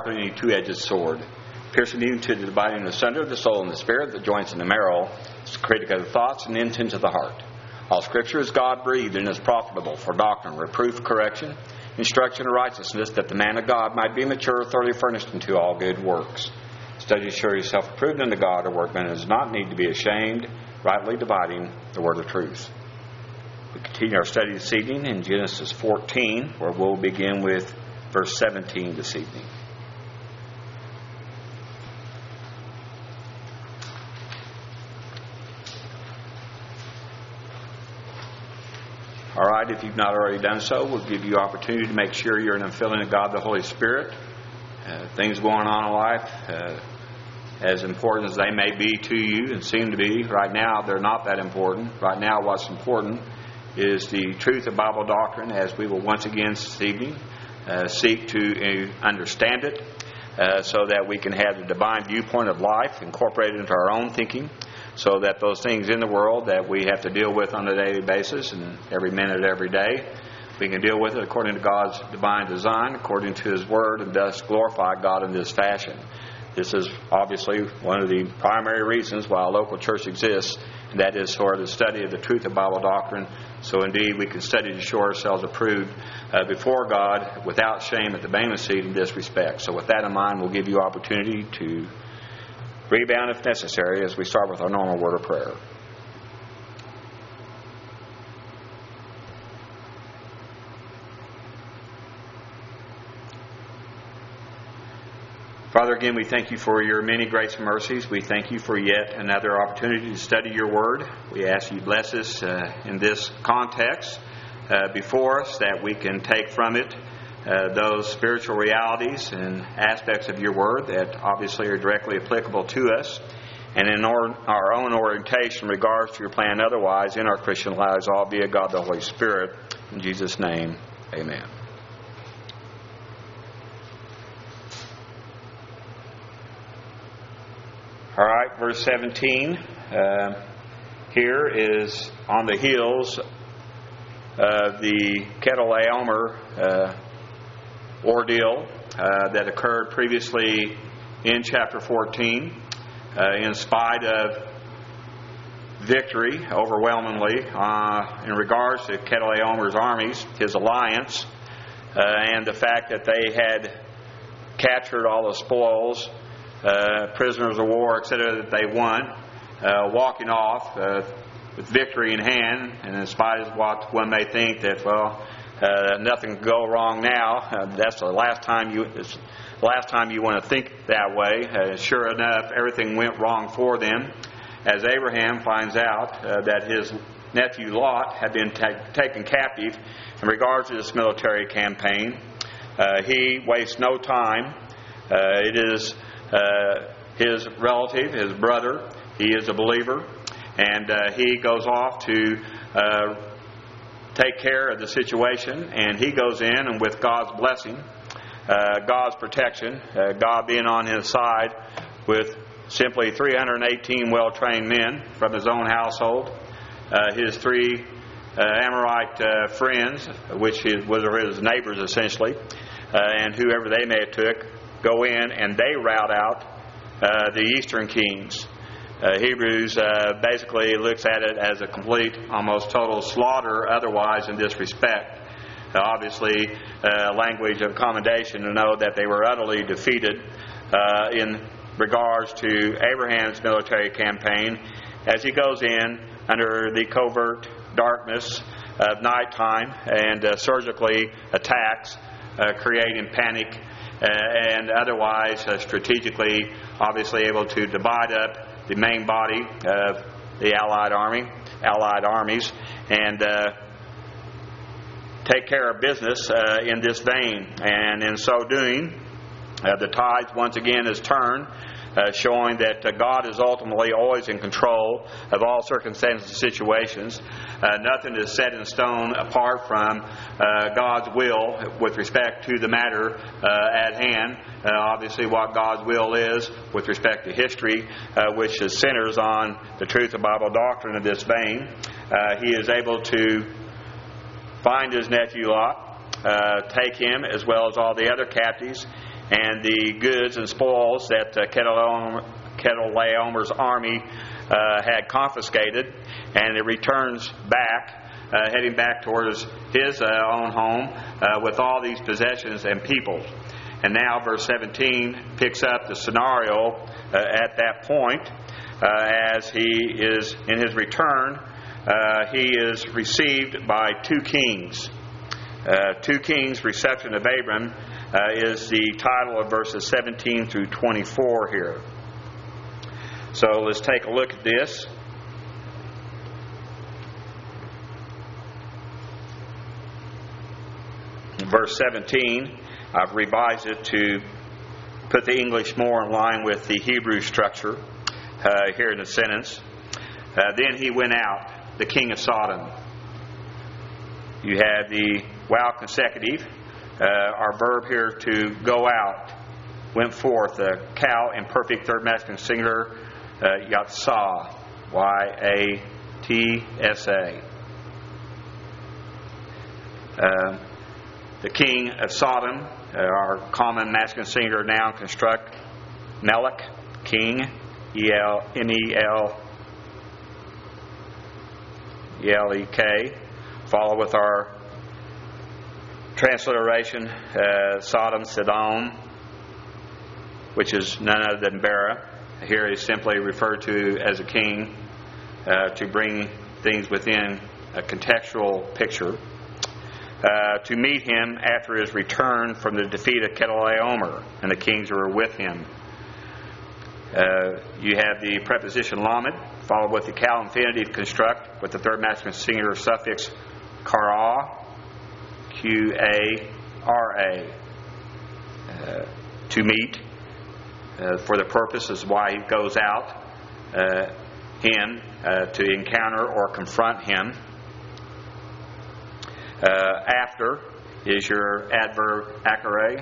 sharper than any two-edged sword, piercing even to the dividing asunder of the soul and the spirit, the joints and the marrow, the critic of the thoughts and the intents of the heart. All Scripture is God-breathed and is profitable for doctrine, reproof, correction, instruction, and righteousness, that the man of God might be mature, thoroughly furnished unto all good works. Study to show yourself approved unto God, a workman does not need to be ashamed, rightly dividing the word of truth. We continue our study this evening in Genesis 14, where we'll begin with verse 17 this evening. All right, if you've not already done so, we'll give you opportunity to make sure you're in the filling of God the Holy Spirit. Things going on in life, as important as they may be to you and seem to be, right now they're not that important. Right now what's important is the truth of Bible doctrine, as we will once again this evening seek to understand it so that we can have the divine viewpoint of life incorporated into our own thinking, so that those things in the world that we have to deal with on a daily basis and every minute, every day, we can deal with it according to God's divine design, according to His Word, and thus glorify God in this fashion. This is obviously one of the primary reasons why a local church exists, and that is for the study of the truth of Bible doctrine. So indeed we can study to show ourselves approved before God without shame at the bema seat in this respect. So with that in mind, we'll give you opportunity to rebound if necessary as we start with our normal word of prayer. Father, again, we thank you for your many grace and mercies. We thank you for yet another opportunity to study your word. We ask you bless us in this context before us, that we can take from it those spiritual realities and aspects of your word that obviously are directly applicable to us, and in our own orientation in regards to your plan otherwise in our Christian lives, all via God the Holy Spirit. In Jesus' name, amen. All right, verse 17 here is on the heels of the Chedorlaomer ordeal that occurred previously in chapter 14. In spite of victory overwhelmingly in regards to Chedorlaomer's armies, his alliance, and the fact that they had captured all the spoils, prisoners of war, etc., that they won, walking off with victory in hand, and in spite of what one may think that, nothing can go wrong now. That's the last time you want to think that way. Sure enough, everything went wrong for them, as Abraham finds out that his nephew Lot had been taken captive in regards to this military campaign. He wastes no time. It is his relative, his brother. He is a believer, and he goes off to take care of the situation, and he goes in, and with God's blessing, God's protection, God being on his side with simply 318 well-trained men from his own household, his three Amorite friends, which were his neighbors essentially, and whoever they may have took, go in and they rout out the eastern kings. Hebrews basically looks at it as a complete, almost total slaughter otherwise in this respect. Obviously, language of commendation to know that they were utterly defeated in regards to Abraham's military campaign, as he goes in under the covert darkness of nighttime and surgically attacks, creating panic and otherwise strategically, obviously able to divide up the main body of the Allied armies, and take care of business in this vein. And in so doing, the tide once again is turned, showing that God is ultimately always in control of all circumstances and situations. Nothing is set in stone apart from God's will with respect to the matter at hand. Obviously what God's will is with respect to history, which is centers on the truth of Bible doctrine in this vein. He is able to find his nephew Lot, take him as well as all the other captives, and the goods and spoils that Chedorlaomer's army had confiscated, and it returns back, heading back towards his own home with all these possessions and people. And now verse 17 picks up the scenario at that point. As he is in his return, he is received by two kings. Two kings' reception of Abram is the title of verses 17 through 24 here. So let's take a look at this. In verse 17, I've revised it to put the English more in line with the Hebrew structure here in the sentence. Then he went out, the king of Sodom. You have the wow consecutive. Our verb here to go out, went forth. The cow imperfect third masculine singular, Yatsa, Y-A-T-S-A. The king of Sodom, our common masculine singular noun construct, Melech, king, E-L-M-E-L-E-K. Follow with our transliteration, Sodom, Sodom, which is none other than Bera. Here is simply referred to as a king to bring things within a contextual picture. To meet him after his return from the defeat of Chedorlaomer and the kings who were with him. You have the preposition lamed, followed with the cal infinitive construct with the third masculine singular suffix kara, Q-A-R-A. To meet, for the purpose is why he goes out, him, to encounter or confront him. After is your adverb achere,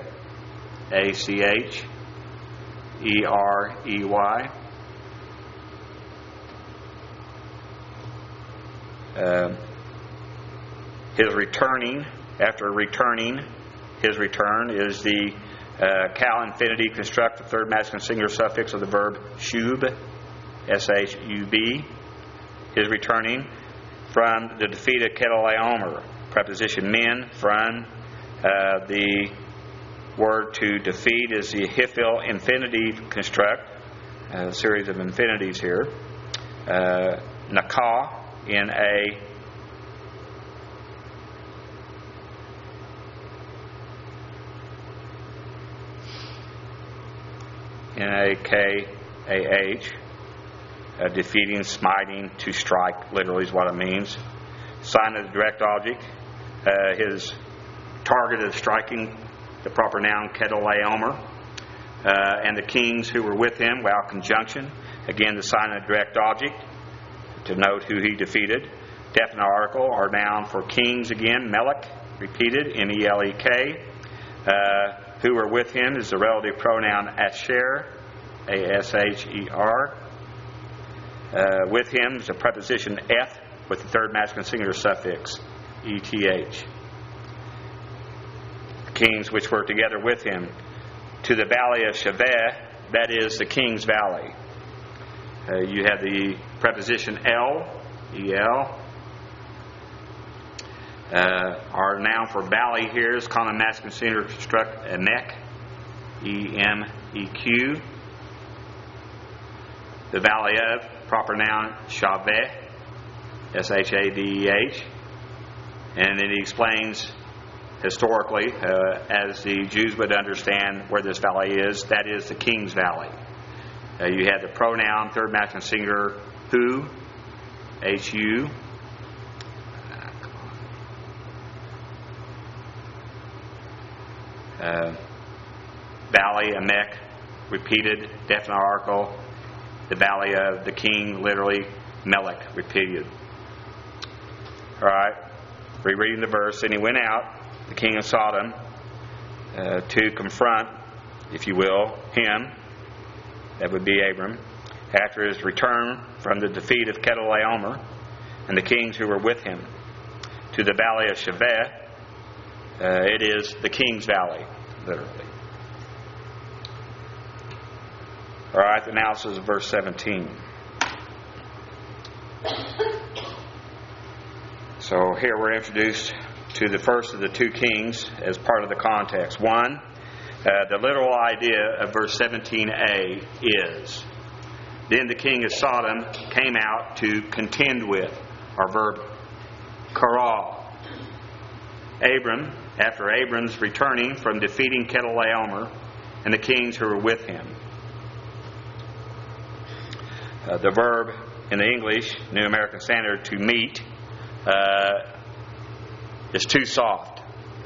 A-C-H-E-R-E-Y. His returning, after returning, his return is the cal infinitive construct, the third masculine singular suffix of the verb shub, S-H-U-B. His returning from the defeat of Chedorlaomer. Preposition min, from. The word to defeat is the hifil infinitive construct, a series of infinitives here. Nakah, N-A-K-A-H. Defeating, smiting, to strike, literally is what it means. Sign of the direct object. His target is striking, the proper noun, Chedorlaomer. And the kings who were with him, wow conjunction. Again, the sign of the direct object to note who he defeated. Definite article, our noun for kings again, Melech, repeated, M-E-L-E-K. Who were with him is the relative pronoun Asher, A-S-H-E-R. With him is a preposition eth with the third masculine singular suffix, E-T-H. Kings which were together with him. To the valley of Shaveh, that is the king's valley. You have the preposition el, E-L. Our noun for valley here is common masculine singular construct, emek, E-M-E-Q. The valley of, proper noun, Shaveh, S-H-A-V-E-H. And then he explains historically, as the Jews would understand where this valley is, that is the king's valley. You have the pronoun, third masculine singular, hu, H-U. Valley, emek, repeated, definite article. The valley of the king, literally, Melech, repeated. Alright, rereading the verse. And he went out, the king of Sodom, to confront, if you will, him, that would be Abram, after his return from the defeat of Chedorlaomer and the kings who were with him, to the valley of Shaveh. It is the king's valley, literally. All right, now this is verse 17. So here we're introduced to the first of the two kings as part of the context. One, the literal idea of verse 17a is, then the king of Sodom came out to contend with, our verb, kara. Abram, after Abram's returning from defeating Chedorlaomer and the kings who were with him. The verb in the English, New American Standard, to meet, is too soft.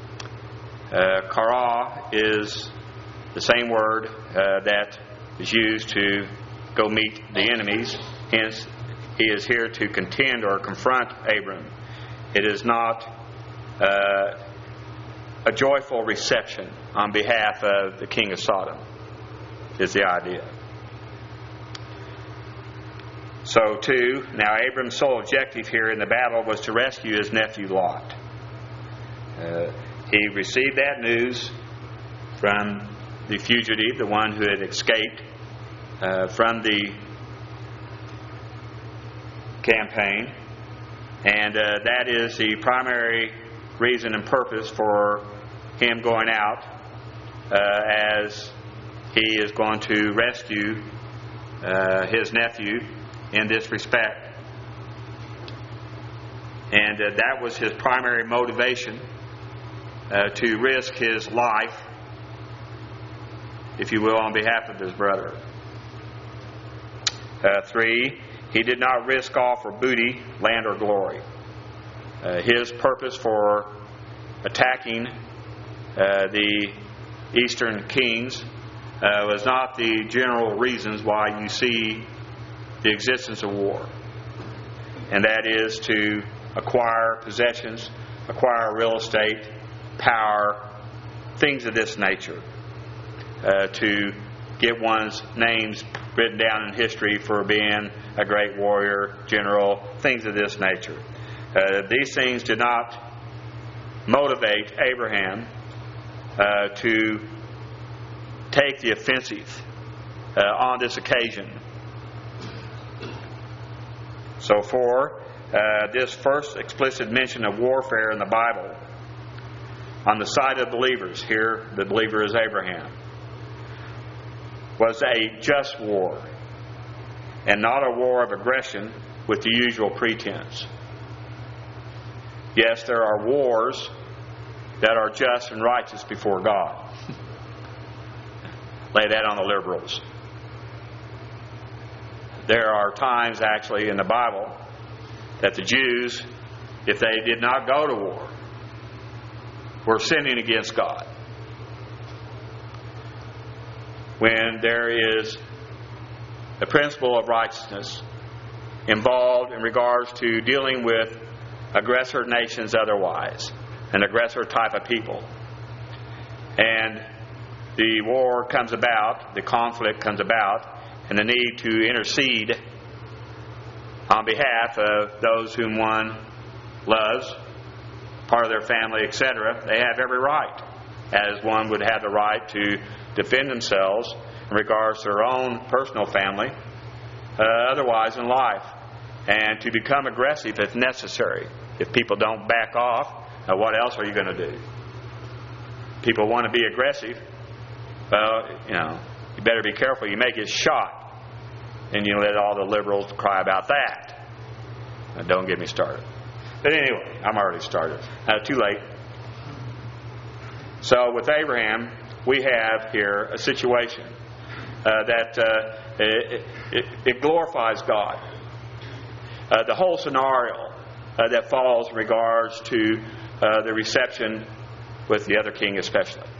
Kara is the same word that is used to go meet the enemies. Hence, he is here to contend or confront Abram. It is not a joyful reception on behalf of the king of Sodom, is the idea. So, too, now Abram's sole objective here in the battle was to rescue his nephew Lot. He received that news from the fugitive, the one who had escaped from the campaign, and that is the primary reason and purpose for him going out, as he is going to rescue his nephew in this respect. And that was his primary motivation, to risk his life, if you will, on behalf of his brother. 3, he did not risk all for booty, land, or glory. His purpose for attacking the eastern kings was not the general reasons why you see the existence of war. And that is to acquire possessions, acquire real estate, power, things of this nature. To get one's names written down in history for being a great warrior, general, things of this nature. These things did not motivate Abraham to take the offensive on this occasion. So, 4, this first explicit mention of warfare in the Bible on the side of believers, here the believer is Abraham, was a just war and not a war of aggression with the usual pretense. Yes, there are wars that are just and righteous before God. Lay that on the liberals. There are times actually in the Bible that the Jews, if they did not go to war, were sinning against God. When there is a principle of righteousness involved in regards to dealing with aggressor nations otherwise, an aggressor type of people, and the war comes about, the conflict comes about, and the need to intercede on behalf of those whom one loves, part of their family, etc., they have every right, as one would have the right to defend themselves in regards to their own personal family, otherwise in life, and to become aggressive if necessary. If people don't back off, what else are you going to do? People want to be aggressive. Well, you better be careful. You may get shot. And you let all the liberals cry about that. Now, don't get me started. But anyway, I'm already started. Too late. So with Abraham, we have here a situation that it glorifies God. The whole scenario that falls in regards to the reception with the other king especially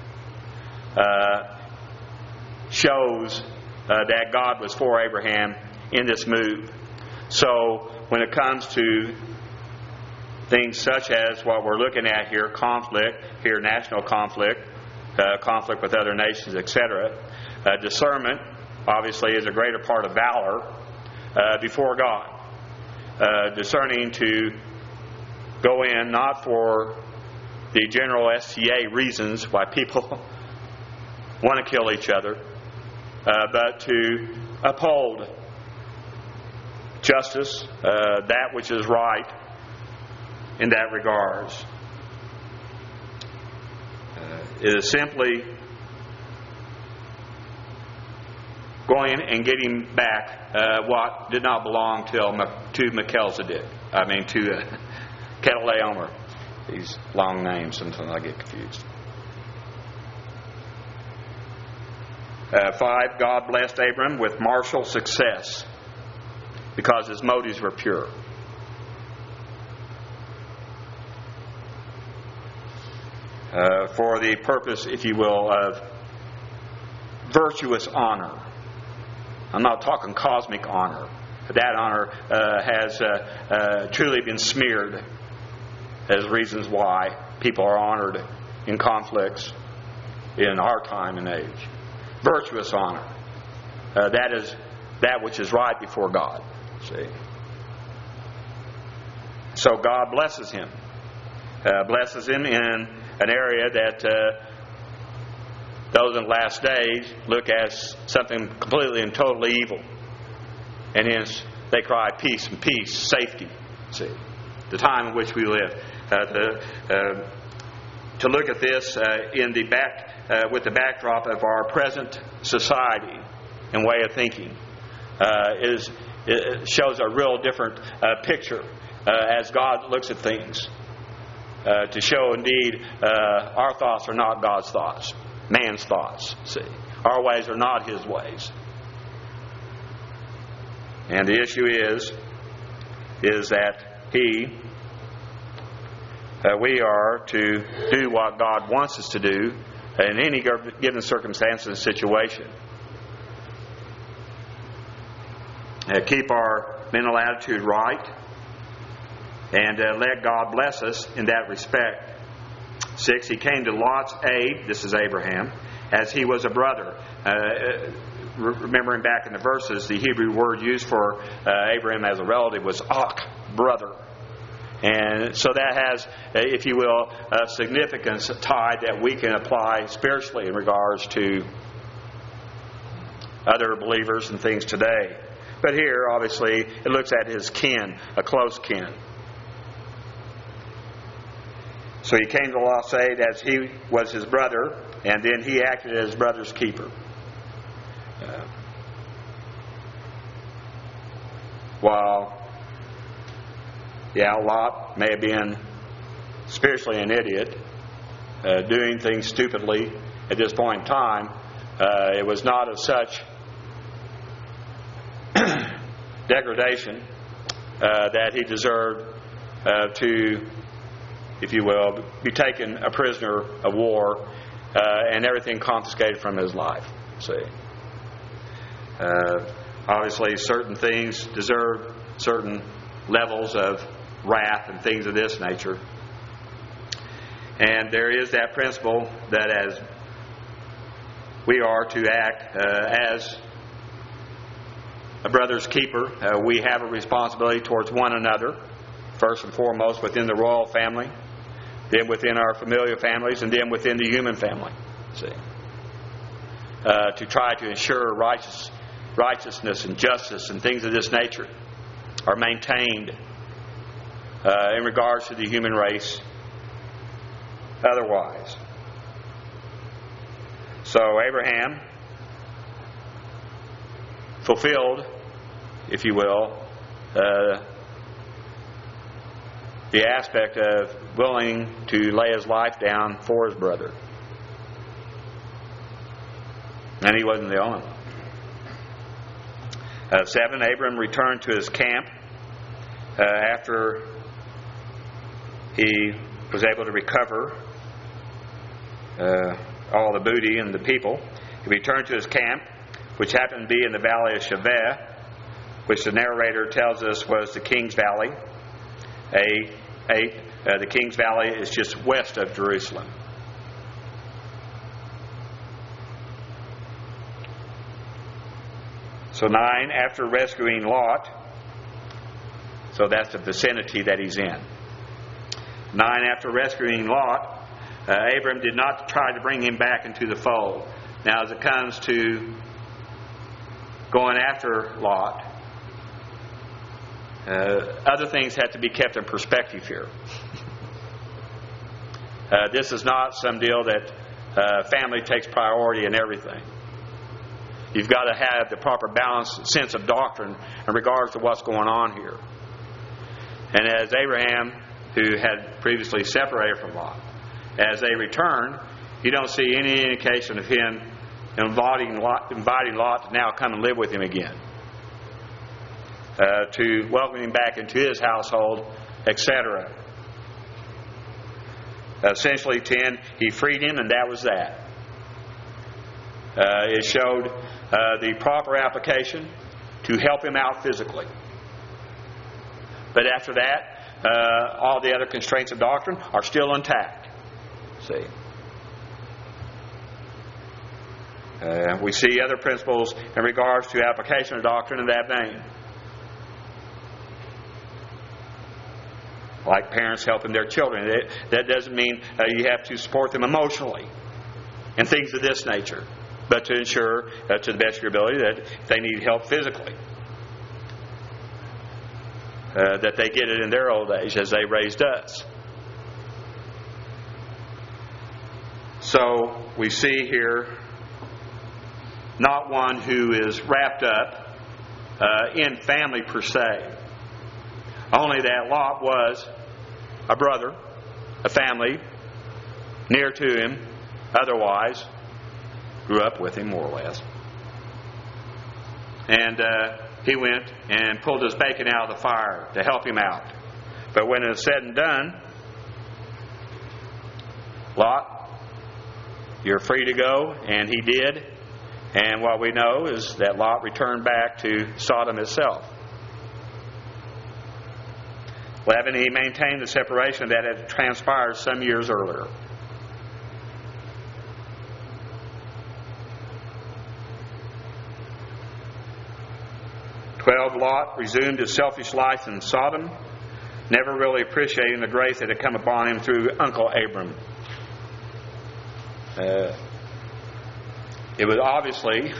shows that God was for Abraham in this move. So when it comes to things such as what we're looking at here, conflict, here national conflict, conflict with other nations, etc., discernment obviously is a greater part of valor before God. Discerning to go in not for the general STA reasons why people want to kill each other, but to uphold justice, that which is right in that regards. It is simply going and getting back what did not belong to Melchizedek. To Kedorlaomer. These long names, sometimes I get confused. 5, God blessed Abram with martial success because his motives were pure. For the purpose, if you will, of virtuous honor. I'm not talking cosmic honor. That honor has truly been smeared as reasons why people are honored in conflicts in our time and age. Virtuous honor. That is that which is right before God. See? So God blesses him. Blesses him in an area that those in the last days look as something completely and totally evil. And hence they cry peace and peace, safety. See? The time in which we live. To look at this with the backdrop of our present society and way of thinking it shows a real different picture as God looks at things. To show indeed our thoughts are not God's thoughts, man's thoughts. See, our ways are not His ways. And the issue is that we are to do what God wants us to do in any given circumstance and situation. Keep our mental attitude right and let God bless us in that respect. 6, he came to Lot's aid, this is Abraham, as he was a brother. Remembering back in the verses, the Hebrew word used for Abraham as a relative was Ach, brother. And so that has, if you will, a significance tied that we can apply spiritually in regards to other believers and things today. But here, obviously, it looks at his kin, a close kin. So he came to Lot's aid as he was his brother, and then he acted as his brother's keeper. While Lot may have been spiritually an idiot, doing things stupidly at this point in time, it was not of such degradation that he deserved to, if you will, be taken a prisoner of war and everything confiscated from his life. See, obviously, certain things deserve certain levels of wrath and things of this nature. And there is that principle that as we are to act as a brother's keeper, we have a responsibility towards one another, first and foremost within the royal family, then within our familial families, and then within the human family. See, to try to ensure righteousness and justice and things of this nature are maintained in regards to the human race otherwise. So Abraham fulfilled, if you will, the aspect of willing to lay his life down for his brother. And he wasn't the only one. 7, Abram returned to his camp after he was able to recover all the booty and the people. He returned to his camp, which happened to be in the valley of Shaveh, which the narrator tells us was the King's Valley. The King's Valley is just west of Jerusalem. So 9, after rescuing Lot, so that's the vicinity that he's in. 9, after rescuing Lot, Abram did not try to bring him back into the fold. Now, as it comes to going after Lot, other things have to be kept in perspective here. This is not some deal that family takes priority in everything. You've got to have the proper balanced sense of doctrine in regards to what's going on here. And as Abraham, who had previously separated from Lot, as they return, you don't see any indication of him inviting Lot to now come and live with him again, to welcome him back into his household, etc. Essentially, 10, he freed him, and that was that. It showed the proper application to help him out physically. But after that, all the other constraints of doctrine are still intact. See? We see other principles in regards to application of doctrine in that vein. Like parents helping their children. That doesn't mean you have to support them emotionally and things of this nature, but to ensure, to the best of your ability, that if they need help physically, that they get it in their old age as they raised us. So we see here not one who is wrapped up in family per se. Only that Lot was a brother, a family, near to him, otherwise, grew up with him more or less. And he went and pulled his bacon out of the fire to help him out. But when it was said and done, Lot, you're free to go, and he did. And what we know is that Lot returned back to Sodom itself. 11, he maintained the separation that had transpired some years earlier. Lot resumed his selfish life in Sodom, never really appreciating the grace that had come upon him through Uncle Abram. It was obviously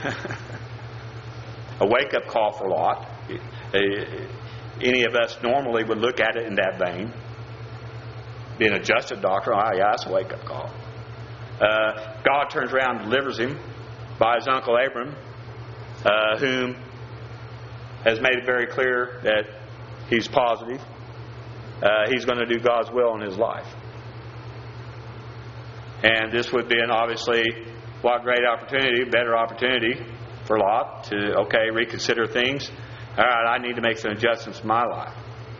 a wake-up call for Lot. Any of us normally would look at it in that vein. Being a justice doctor, yeah, that's a wake-up call. God turns around and delivers him by his Uncle Abram, whom has made it very clear that he's positive. He's going to do God's will in his life. And this would be obviously what great opportunity, better opportunity for Lot to, reconsider things. All right, I need to make some adjustments in my life.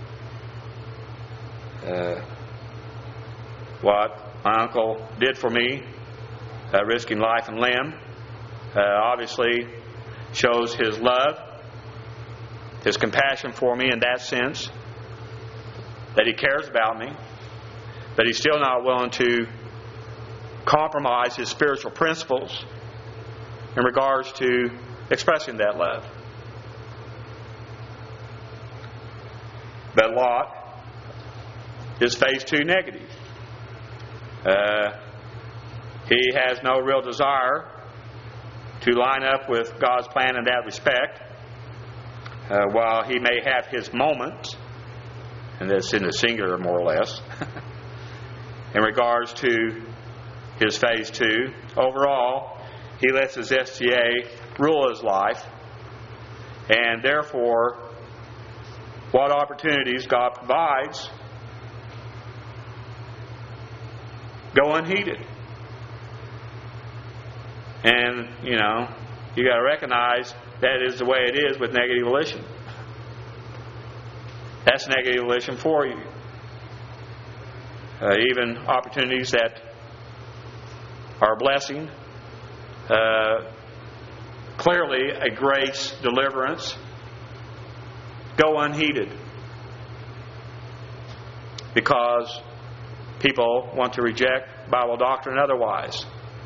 What my uncle did for me, risking life and limb, obviously shows his love, his compassion for me in that sense, that he cares about me, but he's still not willing to compromise his spiritual principles in regards to expressing that love. But Lot is phase 2 negative. He has no real desire to line up with God's plan in that respect. While he may have his moments, and that's in the singular more or less, in regards to his phase 2, overall, he lets his STA rule his life, and therefore, what opportunities God provides go unheeded. And, you got to recognize that is the way it is with negative volition. That's negative volition for you. Even opportunities that are a blessing, clearly a grace, deliverance, go unheeded. Because people want to reject Bible doctrine otherwise.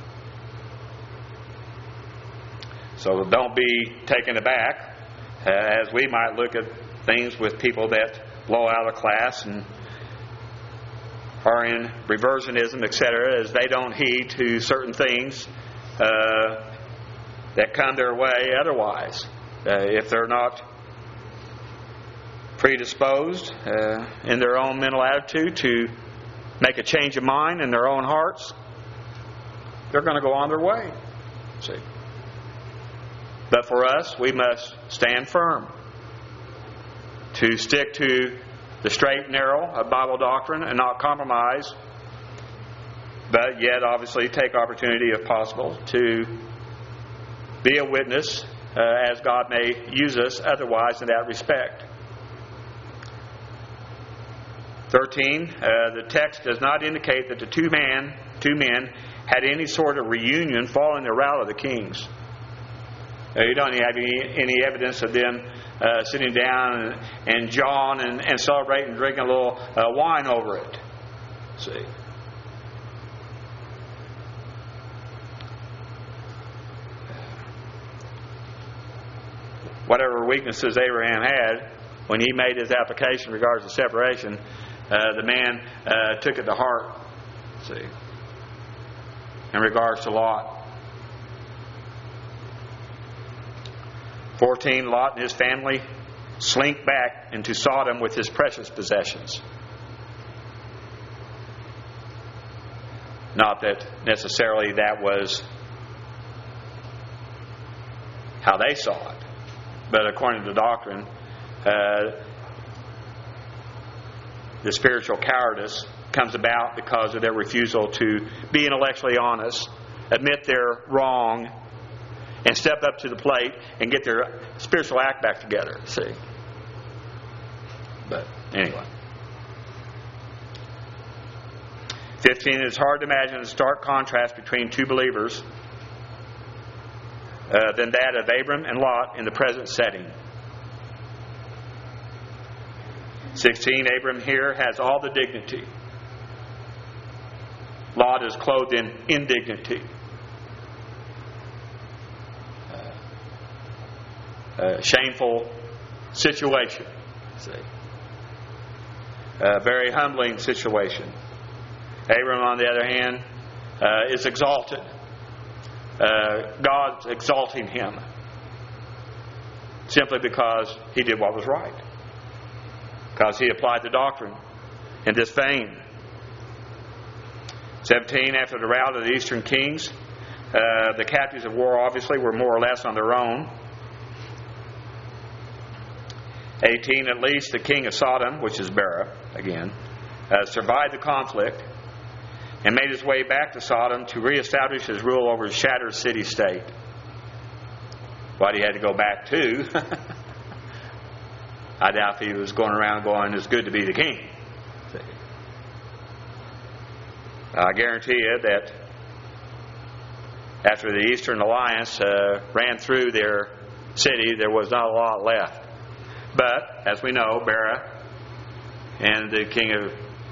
So don't be taken aback as we might look at things with people that blow out of class and are in reversionism, etc., as they don't heed to certain things that come their way otherwise. if they're not predisposed in their own mental attitude to make a change of mind in their own hearts, they're going to go on their way. See? But for us, we must stand firm to stick to the straight and narrow of Bible doctrine and not compromise, but yet obviously take opportunity, if possible, to be a witness as God may use us otherwise in that respect. 13, the text does not indicate that the two men had any sort of reunion following the rout of the kings. You don't have any evidence of them sitting down and jawing and celebrating and drinking a little wine over it. See? Whatever weaknesses Abraham had when he made his application in regards to separation, the man took it to heart. See? In regards to Lot. 14, Lot and his family slink back into Sodom with his precious possessions. Not that necessarily that was how they saw it, but according to doctrine, the spiritual cowardice comes about because of their refusal to be intellectually honest, admit their wrong, and step up to the plate and get their spiritual act back together. See? But anyway. 15, it's hard to imagine a stark contrast between two believers than that of Abram and Lot in the present setting. 16, Abram here has all the dignity. Lot is clothed in indignity. Shameful situation. See? Very humbling situation. Abram, on the other hand, is exalted. God's exalting him simply because he did what was right. Because he applied the doctrine in this vein. 17, after the rout of the eastern kings, the captives of war obviously were more or less on their own. 18, at least the king of Sodom, which is Bera, again, survived the conflict and made his way back to Sodom to reestablish his rule over his shattered city-state. What he had to go back to, I doubt if he was going around going, it's good to be the king. I guarantee you that after the Eastern Alliance ran through their city, there was not a lot left. But, as we know, Bera and the king of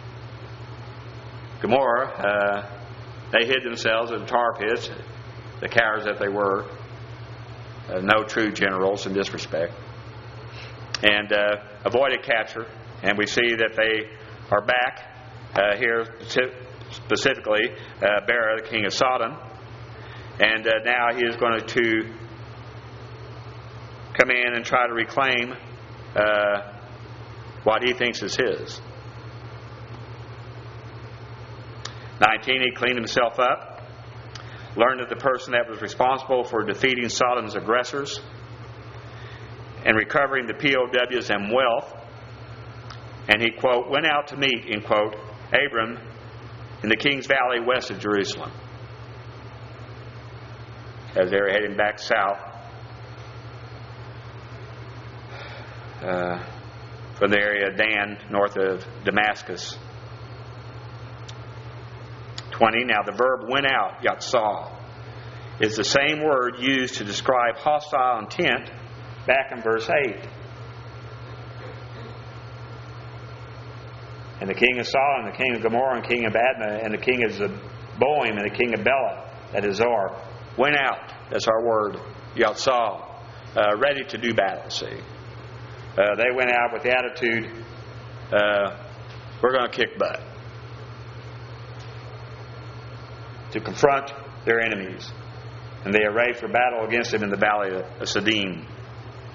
Gomorrah, they hid themselves in tar pits, the cowards that they were. No true generals in this respect. And avoided capture. And we see that they are back here, specifically Bera, the king of Sodom. And now he is going to come in and try to reclaim what he thinks is his. 19, he cleaned himself up, learned that the person that was responsible for defeating Sodom's aggressors and recovering the POWs and wealth, and he, quote, went out to meet, end quote, Abram in the King's Valley west of Jerusalem, as they were heading back south from the area of Dan, north of Damascus. 20, now the verb went out, yatsah, is the same word used to describe hostile intent back in verse 8. And the king of Sodom, and the king of Gomorrah, and the king of Admah, and the king of Zeboim, and the king of Bela, that is Zor, went out, that's our word, yatsah, ready to do battle, see. They went out with the attitude, we're going to kick butt, to confront their enemies. And they arrayed for battle against them in the valley of Siddim.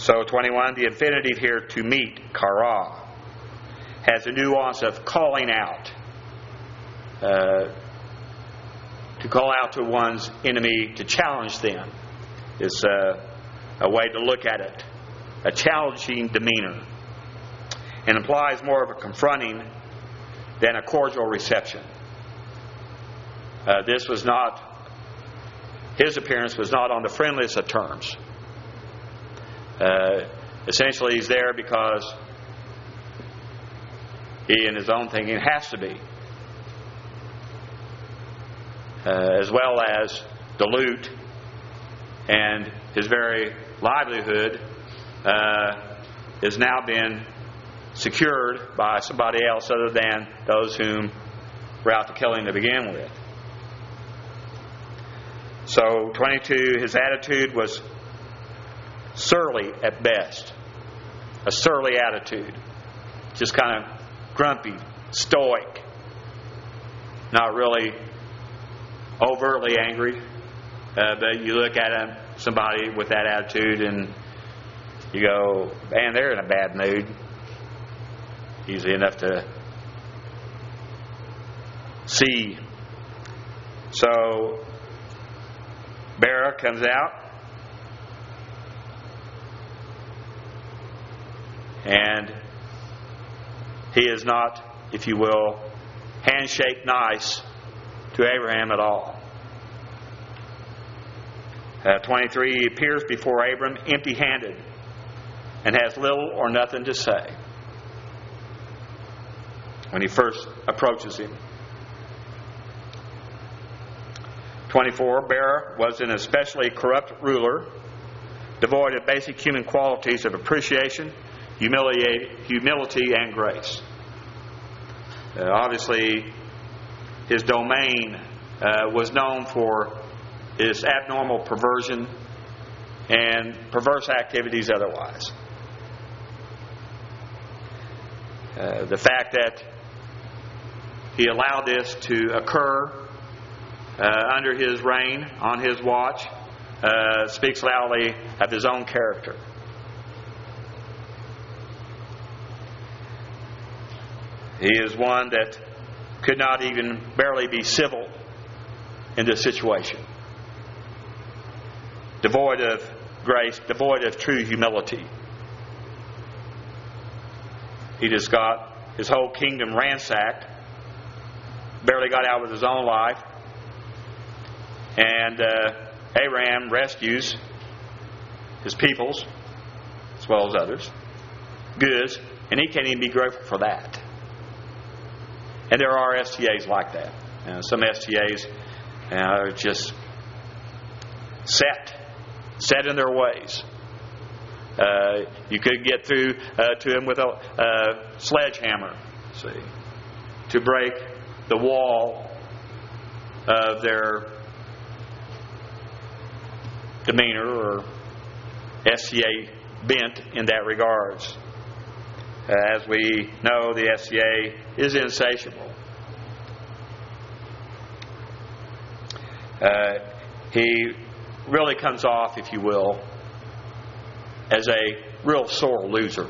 So 21, the infinitive here, to meet, kara, has a nuance of calling out. To call out to one's enemy, to challenge them, is a way to look at it. A challenging demeanor. And implies more of a confronting than a cordial reception. His appearance was not on the friendliest of terms. Essentially, he's there because he, in his own thinking, has to be. As well as the loot and his very livelihood is now been secured by somebody else other than those whom were out to kill him to begin with. So 22, his attitude was surly at best. A surly attitude. Just kind of grumpy, stoic. Not really overtly angry. But you look at somebody with that attitude and you go, man, they're in a bad mood. Easy enough to see. So Bera comes out. And he is not, if you will, handshake nice to Abraham at all. 23, he appears before Abram empty-handed and has little or nothing to say when he first approaches him. 24, Bera was an especially corrupt ruler, devoid of basic human qualities of appreciation, humility, and grace. Obviously, his domain was known for his abnormal perversion and perverse activities otherwise. The fact that he allowed this to occur under his reign, on his watch, speaks loudly of his own character. He is one that could not even barely be civil in this situation. Devoid of grace, devoid of true humility. He just got his whole kingdom ransacked. Barely got out with his own life. And Abraham rescues his peoples, as well as others, goods, and he can't even be grateful for that. And there are STAs like that. Some STAs are just set in their ways. You could get through to them with a sledgehammer, to break the wall of their demeanor or STA bent in that regards. As we know, the STA is insatiable. He really comes off, if you will, as a real sore loser.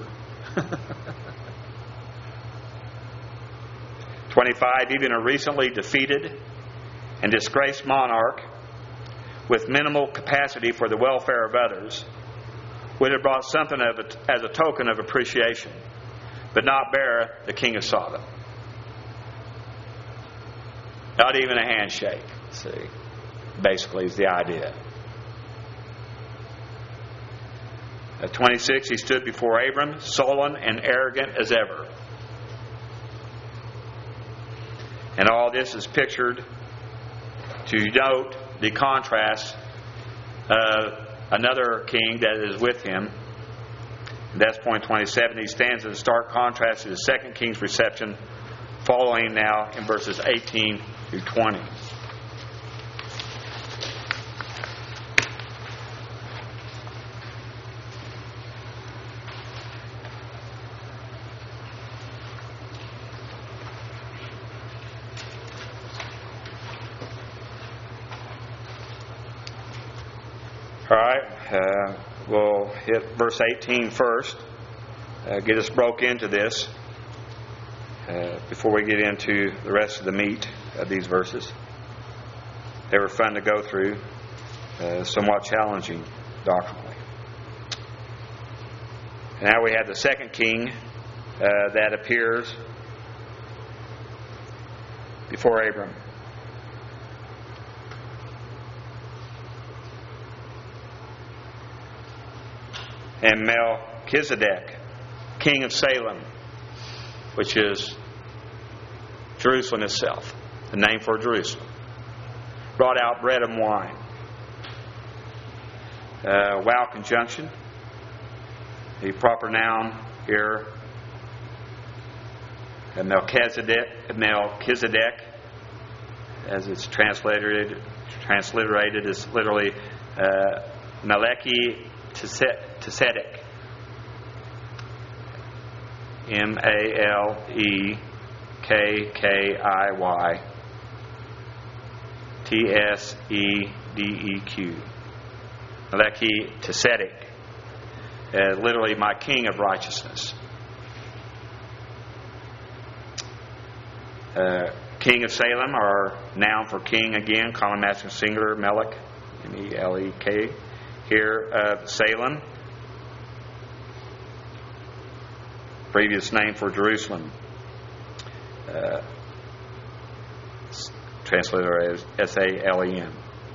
25, even a recently defeated and disgraced monarch with minimal capacity for the welfare of others would have brought something of it as a token of appreciation, but not Bera, the king of Sodom. Not even a handshake, basically is the idea. At 26, he stood before Abram, sullen and arrogant as ever. And all this is pictured to note the contrast of another king that is with him. And that's point 27. He stands in stark contrast to the second king's reception, following now in verses 18 through 20. All right, we'll hit verse 18 first. Get us broke into this before we get into the rest of the meat of these verses. They were fun to go through, somewhat challenging doctrinally. And now we have the second king that appears before Abram. And Melchizedek, king of Salem, which is Jerusalem itself, the name for Jerusalem, brought out bread and wine. Wow conjunction. The proper noun here, Melchizedek, as it's transliterated is literally Meleki Tzedek. Melekkiy Tsedeq. Meleki Tzedek. Literally, my king of righteousness. King of Salem, our noun for king again, common masculine singular, Melek, M-E-L-E-K. Here, Salem, previous name for Jerusalem, translated as S-A-L-E-M.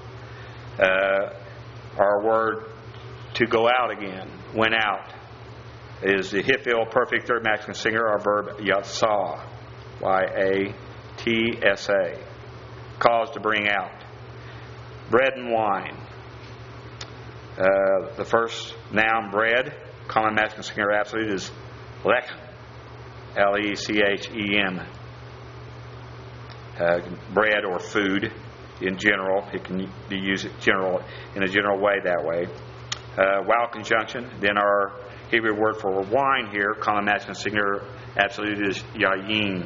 Our word to go out again, went out, is the Hiphil perfect third masculine singular, our verb yatsah, Y-A-T-S-A, cause to bring out. Bread and wine. The first noun, bread, common masculine singular absolute, is lechem, L-E-C-H-E-M. Bread or food in general. It can be used in a general way that way. Wow conjunction. Then our Hebrew word for wine here, common masculine singular absolute, is yayin,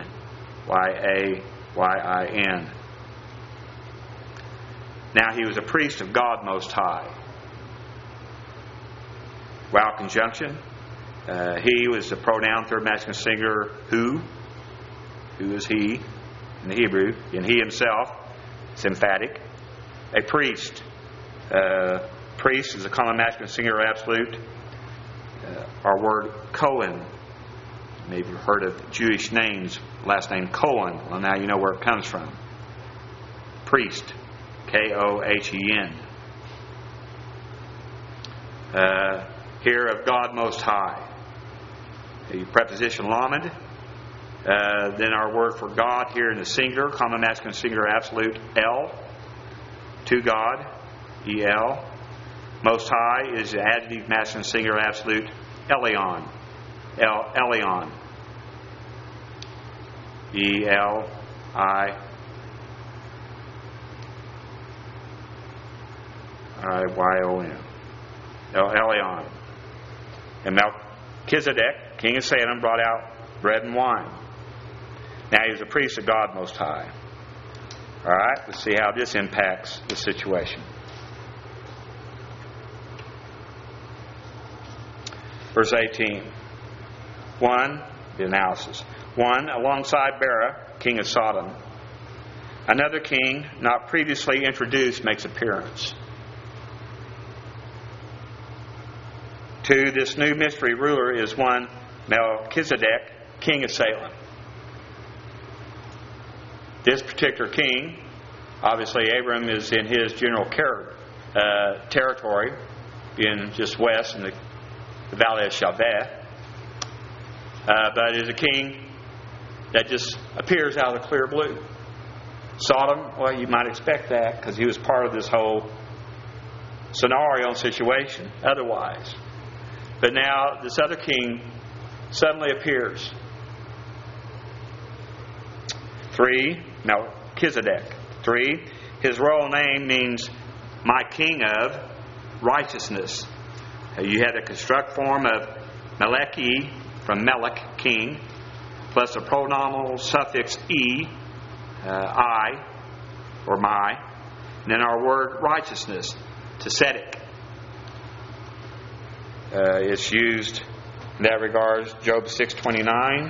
Y-A-Y-I-N. Now he was a priest of God Most High. Wow conjunction. He was the pronoun third masculine singular who. Who is he in the Hebrew? And he himself is emphatic. A priest. Priest is a common masculine singular absolute. Our word Cohen. Maybe you've heard of Jewish names. Last name Cohen. Well, now you know where it comes from. Priest. K-O-H-E-N. Here of God Most High. The preposition lamed. Then our word for God here in the singular, common masculine singular absolute, El. To God, E-L. Most High is the adjective masculine singular absolute, Elion. Elion. E-L-I-Y-O-N. Elion. And Melchizedek, king of Salem, brought out bread and wine. Now he was a priest of God Most High. All right, let's see how this impacts the situation. Verse 18. 1, the analysis. 1, alongside Bera, king of Sodom. Another king, not previously introduced, makes appearance. 2, this new mystery ruler is one, Melchizedek, king of Salem. This particular king, obviously Abram is in his general territory, being just west in the valley of Shaveh. But is a king that just appears out of the clear blue. Sodom, well, you might expect that because he was part of this whole scenario and situation otherwise. But now this other king suddenly appears. 3, Melchizedek. 3, his royal name means my king of righteousness. You had the construct form of Meleki, from Melech, king, plus a pronominal suffix E, I, or my, and then our word righteousness, Tzedek, It's used in that regard. Job 6:29.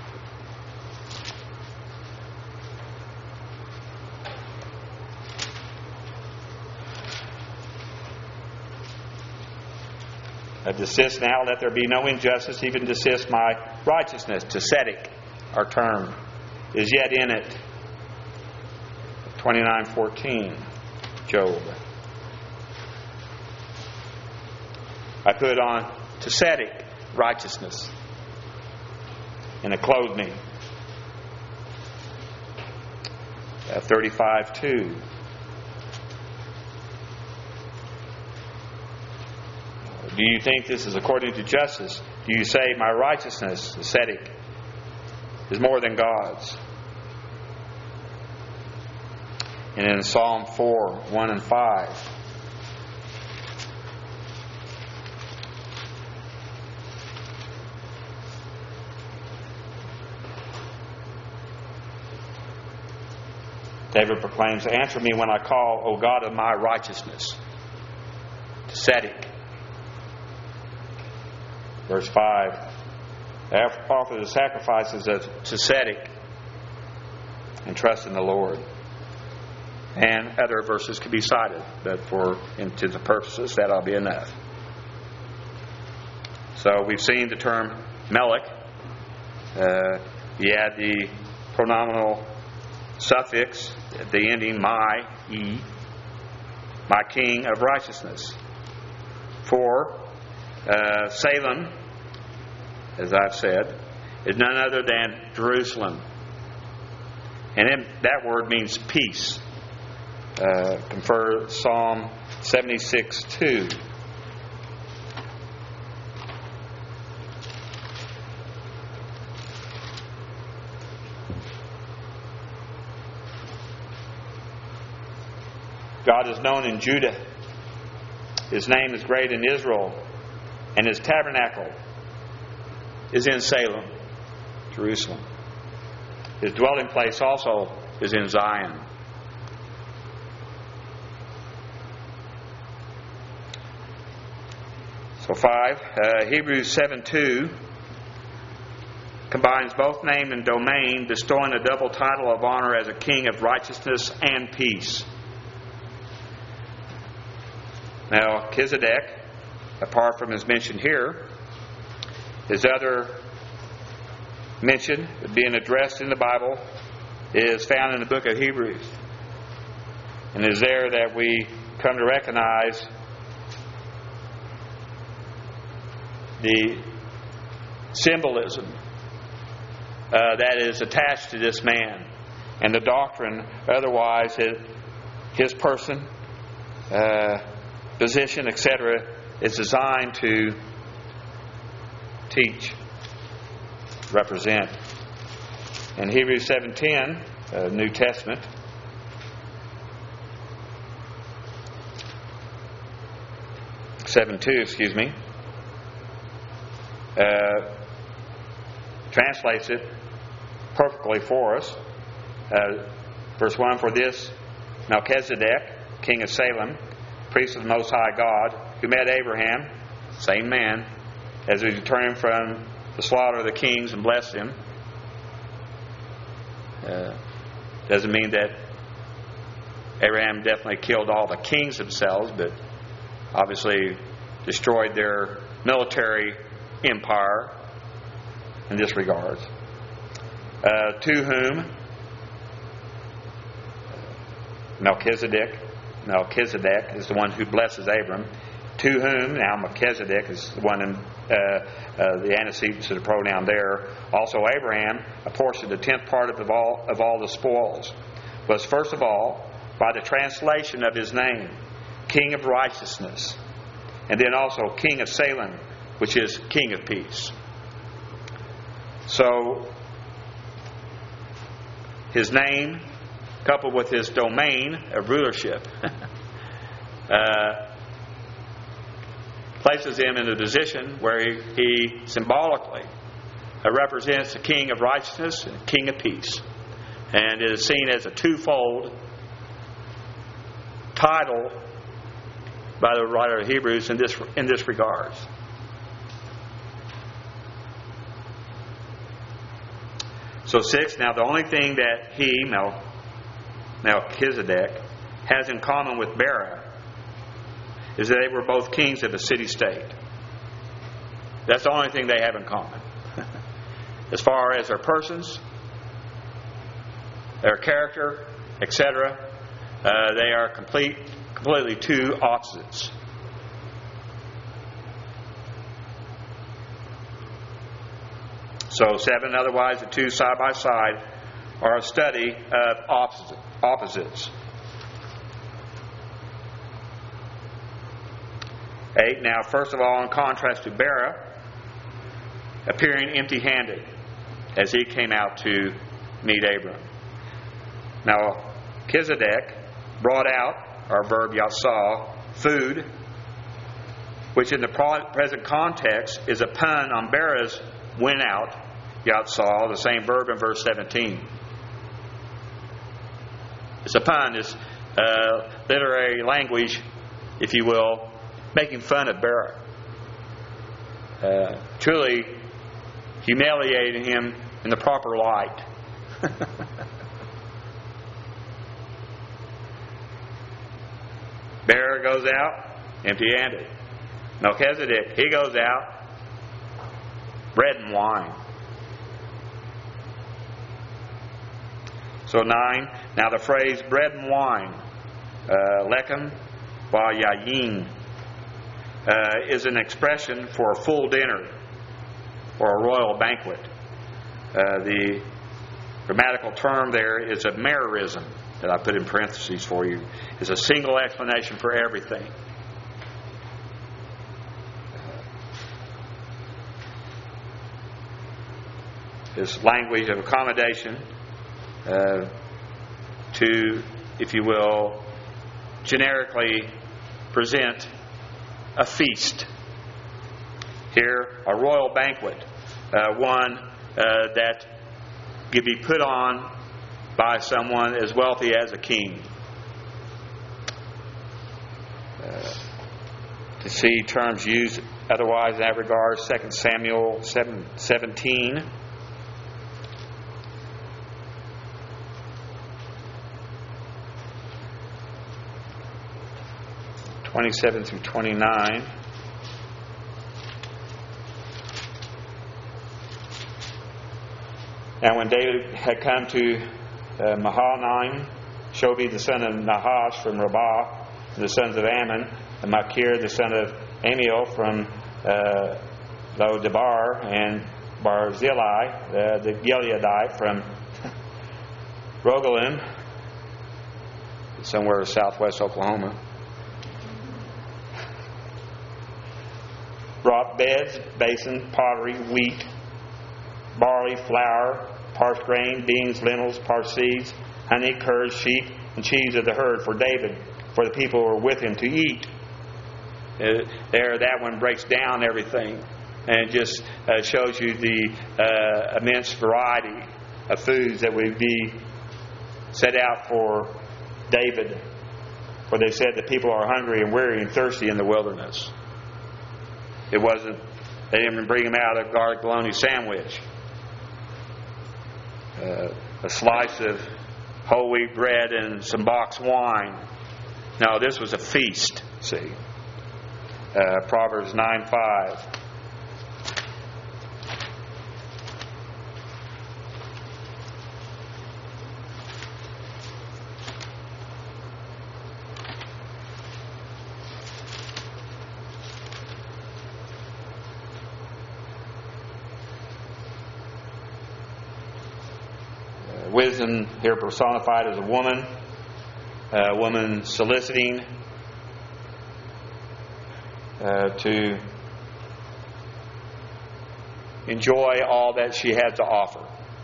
Desist now, let there be no injustice, even desist my righteousness. Tzedek, our term, is yet in it. 29:14, Job. I put on tzedek, righteousness, and it clothed me. 35:2. Do you think this is according to justice? Do you say my righteousness, tzedek, is more than God's? And in Psalm 4:1 and 5. David proclaims, answer me when I call, O God of my righteousness. Tzedek. Verse 5. Offer the sacrifices of tzedek and trust in the Lord. And other verses could be cited, but for into the purposes, that'll be enough. So we've seen the term melech. You add the pronominal suffix at the ending my, e, my king of righteousness. 4, Salem, as I've said, is none other than Jerusalem. And then that word means peace. Confer Psalm 76:2. God is known in Judah. His name is great in Israel. And His tabernacle is in Salem, Jerusalem. His dwelling place also is in Zion. So 5, Hebrews 7:2 combines both name and domain, bestowing a double title of honor as a king of righteousness and peace. Now, Melchizedek, apart from his mention here, his other mention being addressed in the Bible is found in the book of Hebrews. And it is there that we come to recognize the symbolism that is attached to this man and the doctrine, otherwise his person, position, etc., is designed to teach, represent. In Hebrews 7:10, New Testament, translates it perfectly for us. Verse 1, for this Melchizedek, king of Salem, priest of the Most High God, who met Abraham, same man, as he returned from the slaughter of the kings and blessed him. Doesn't mean that Abraham definitely killed all the kings themselves, but obviously destroyed their military empire in this regard. To whom Melchizedek is the one who blesses Abram. To whom, now Melchizedek is the one in the antecedent to the pronoun there. Also Abraham apportioned the 10th part of all the spoils. Was first of all by the translation of his name, King of Righteousness, and then also King of Salem, which is King of Peace. So his name, coupled with his domain of rulership, places him in a position where he symbolically represents the King of Righteousness and King of Peace, and is seen as a twofold title by the writer of Hebrews in this regard. So 6, now the only thing that he, Melchizedek, has in common with Bera is that they were both kings of a city-state. That's the only thing they have in common. As far as their persons, their character, etc., they are completely two opposites. So 7, otherwise the two side by side are a study of opposites. 8, now first of all, in contrast to Bera, appearing empty-handed as he came out to meet Abram. Now, Melchizedek brought out, our verb yasah, food, which in the present context is a pun on Bera's went out, yatsah, the same verb in verse 17. It's a pun, it's literary language, if you will, making fun of Bera. Truly humiliating him in the proper light. Bera goes out empty-handed. Melchizedek, he goes out bread and wine. So 9, now the phrase bread and wine, lechem v'yayin, is an expression for a full dinner or a royal banquet. The grammatical term there is a merism that I put in parentheses for you. It's a single explanation for everything. This language of accommodation to, if you will, generically present a feast. Here, a royal banquet, one that could be put on by someone as wealthy as a king. To see terms used otherwise in that regard, 2 Samuel 17. (27 through 29). Now when David had come to Mahanaim, Shobi the son of Nahash from Rabbah, and the sons of Ammon, and Machir the son of Amiel from Lo-debar, and Barzillai the Gileadite from Rogelim, somewhere southwest Oklahoma, brought beds, basin, pottery, wheat, barley, flour, parched grain, beans, lentils, parched seeds, honey, curds, sheep, and cheese of the herd for David, for the people who were with him to eat. There, that one breaks down everything, and it just shows you the immense variety of foods that would be set out for David, for they said that people are hungry and weary and thirsty in the wilderness. It wasn't, they didn't bring him out a garlic bologna sandwich. A slice of whole wheat bread and some boxed wine. No, this was a feast, see. Proverbs 9:5. Wisdom here personified as a woman soliciting to enjoy all that she had to offer.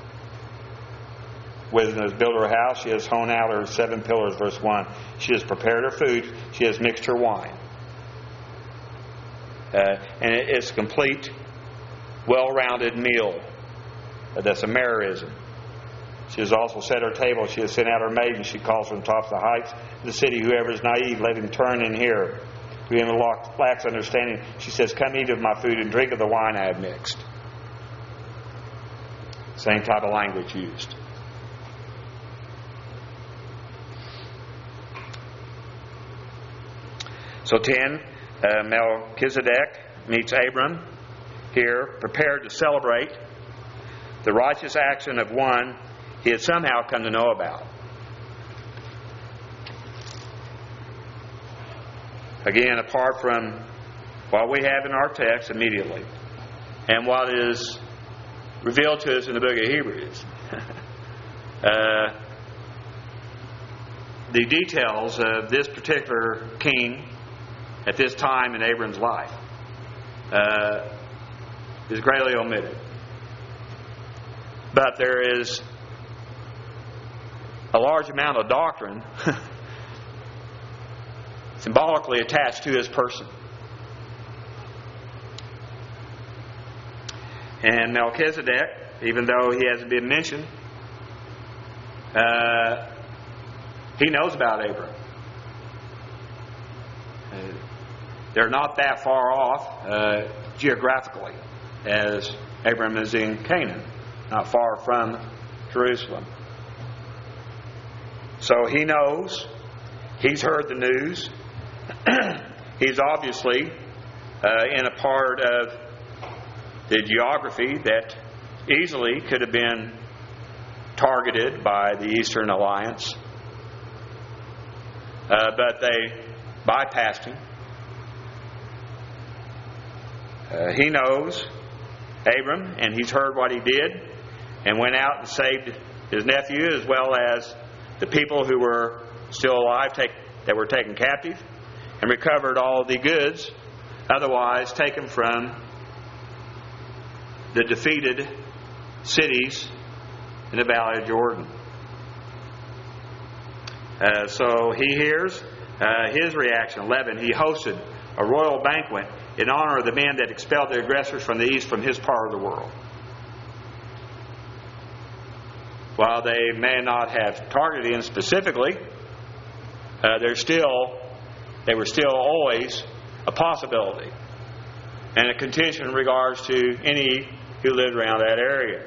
Wisdom has built her house. She has hewn out her 7 pillars, verse 1. She has prepared her food. She has mixed her wine. And it's a complete, well-rounded meal. That's a merism. She has also set her table. She has sent out her maidens. She calls from the tops of the heights of the city. Whoever is naive, let him turn and hear. To him who lacks understanding, she says, come eat of my food and drink of the wine I have mixed. Same type of language used. So 10, Melchizedek meets Abram here, prepared to celebrate the righteous action of one he had somehow come to know about. Again, apart from what we have in our text immediately and what is revealed to us in the book of Hebrews, the details of this particular king at this time in Abram's life is greatly omitted. But there is a large amount of doctrine symbolically attached to his person. And Melchizedek, even though he hasn't been mentioned, he knows about Abram. They're not that far off geographically, as Abram is in Canaan, not far from Jerusalem. So he knows, he's heard the news. He's obviously in a part of the geography that easily could have been targeted by the Eastern Alliance. But they bypassed him. He knows Abram, and he's heard what he did, and went out and saved his nephew as well as the people who were still alive that were taken captive, and recovered all the goods otherwise taken from the defeated cities in the Valley of Jordan. So he hears his reaction. 11, he hosted a royal banquet in honor of the men that expelled the aggressors from the east from his part of the world. While they may not have targeted him specifically, they were still always a possibility and a contention in regards to any who lived around that area.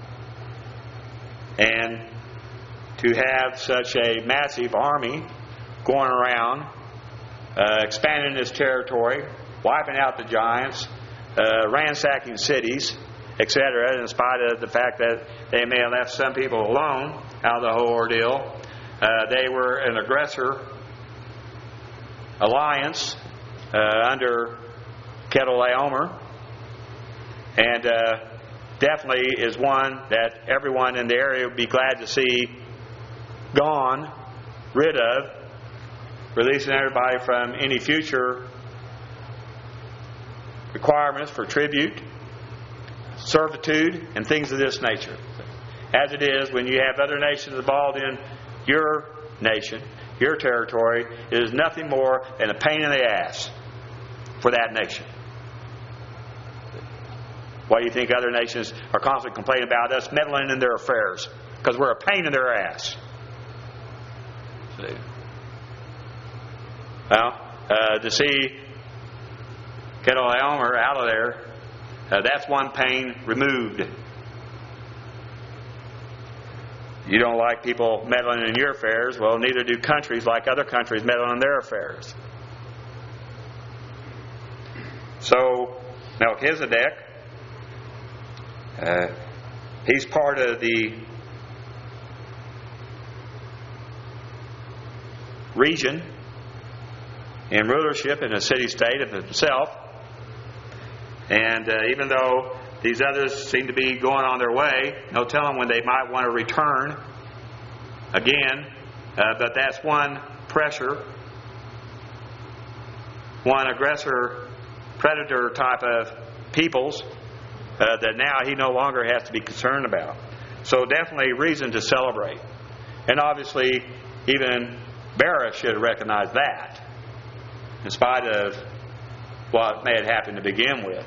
And to have such a massive army going around, expanding its territory, wiping out the giants, ransacking cities, etc., in spite of the fact that they may have left some people alone out of the whole ordeal, they were an aggressor alliance under Chedorlaomer, and definitely is one that everyone in the area would be glad to see gone, rid of, releasing everybody from any future requirements for tribute, servitude, and things of this nature. As it is, when you have other nations involved in your nation, your territory, it is nothing more than a pain in the ass for that nation. Why do you think other nations are constantly complaining about us meddling in their affairs? Because we're a pain in their ass. Well, to see Chedorlaomer out of there, that's one pain removed. You don't like people meddling in your affairs. Well, neither do countries like other countries meddling in their affairs. So, Melchizedek, he's part of the region in rulership in a city-state of himself. And even though these others seem to be going on their way, no telling when they might want to return again. But that's one pressure, one aggressor, predator type of peoples that now he no longer has to be concerned about. So definitely reason to celebrate. And obviously even Bera should have recognized that, in spite of what may have happened to begin with.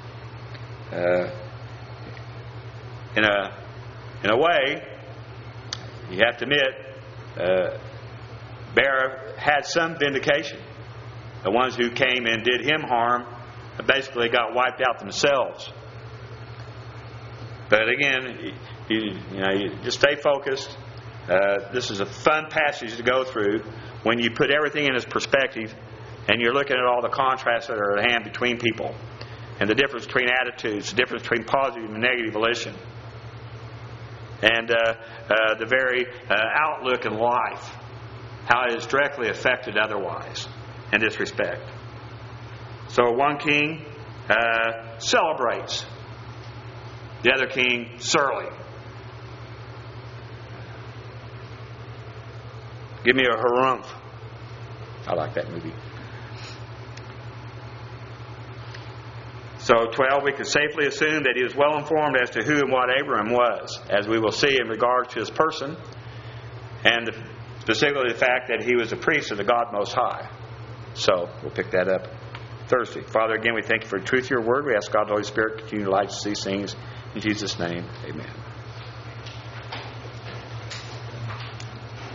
In a way, you have to admit, Bera had some vindication. The ones who came and did him harm basically got wiped out themselves. But again, you just stay focused. This is a fun passage to go through when you put everything in its perspective and you're looking at all the contrasts that are at hand between people and the difference between attitudes, the difference between positive and negative volition, and the very outlook in life, how it is directly affected otherwise in this respect. So one king celebrates, the other king surly. Give me a harumph. I like that movie. So 12, we can safely assume that he was well informed as to who and what Abraham was, as we will see in regard to his person, and specifically the fact that he was a priest of the God Most High. So we'll pick that up Thursday. Father, again, we thank you for the truth of your word. We ask God the Holy Spirit to continue to light us these things. In Jesus' name, amen.